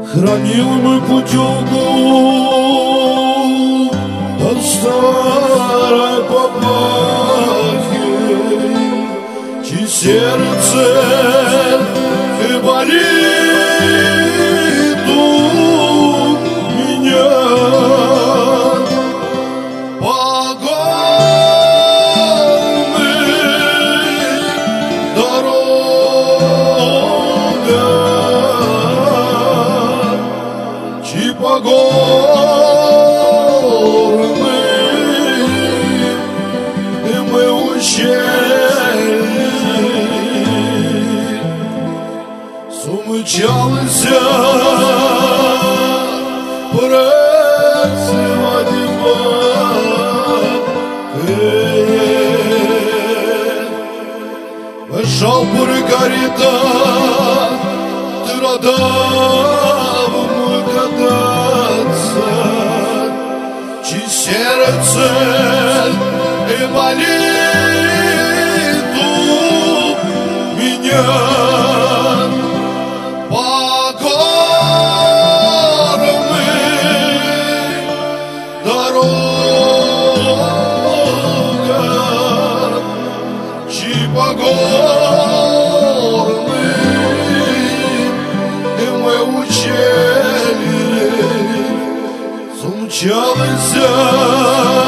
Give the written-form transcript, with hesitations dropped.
Хранил мы путевку от старой папахи, чьи сердце и болит у меня. Погонный дорога, чьи погорные мы ущелье, сумчалась вошел бургарита, ты радав мой кататься, чьи сердце и болит у меня. Сумчалась